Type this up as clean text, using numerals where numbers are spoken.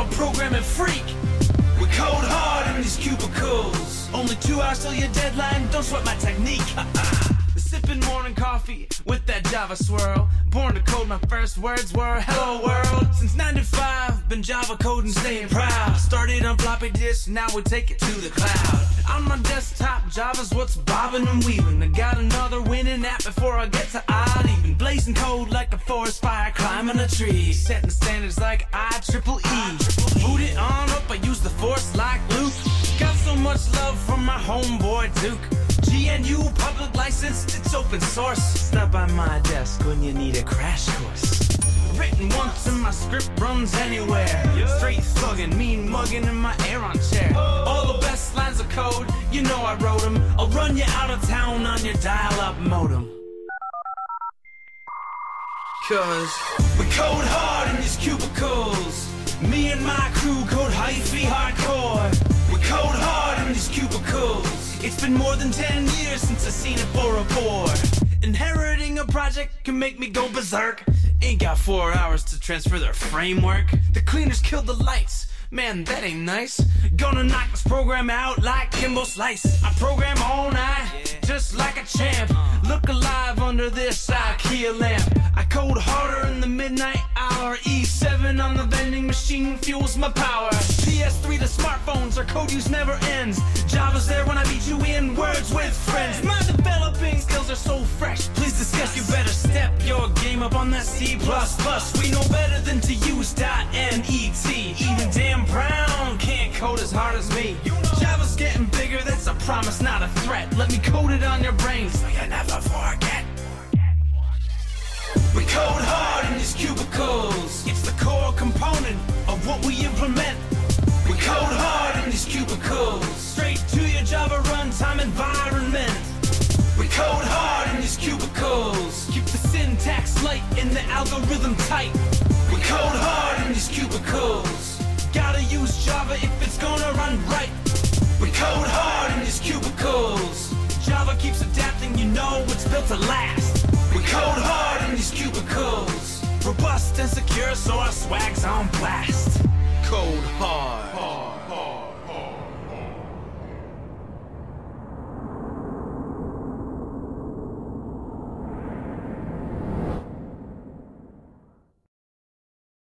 a programming freak. We code hard in these cubicles. Only 2 hours till your deadline, don't sweat my technique. Sipping morning coffee with that Java swirl. Born to code, my first words were hello world. Since 9 to 5, been Java coding, staying proud. Started on floppy disk, now we take it to the cloud. On my desktop, Java's what's bobbing and weaving. I got another winning app before I get to odd even. Blazing code like a forest fire, climbing a tree. Setting standards like IEEE. Boot it on up, I use the force like Luke. Got so much love from my homeboy Duke. GNU public licensed, it's open source. Stop by my desk when you need a crash course. Written once and my script runs anywhere. Straight thuggin', mean mugging in my Aeron chair. All the best lines of code, you know I wrote them. I'll run you out of town on your dial-up modem. Cause we code hard in these cubicles. Me and my crew code hyphy hardcore. We code hard in these cubicles. It's been more than 10 years since I seen it for a board. Inheriting a project can make me go berserk. Ain't got 4 hours to transfer their framework. The cleaners killed the lights. Man, that ain't nice. Gonna knock this program out like Kimbo Slice. I program all night, just like a champ. Look alive under this IKEA lamp. I code harder in the midnight hour. E7 on the vending machine fuels my power. PS3 to smartphones, our code use never ends. Java's there when I beat you in words with friends. My developing skills are so fresh. Please discuss, you better step your game up on that C++. We know better than to use .NET. Even Dan Brown can't code as hard as me. Java's getting bigger, that's a promise, not a threat. Let me code it on your brain so you never forget. We code hard in these cubicles. It's the core component of what we implement. We code hard in these cubicles. Straight to your Java runtime environment. We code hard in these cubicles. Keep the syntax light and the algorithm tight. We code hard in these cubicles. Gotta use Java if it's gonna run right. We code hard in these cubicles. Java keeps adapting, you know it's built to last. We code hard in these cubicles. Robust and secure, so our swag's on blast. Code hard.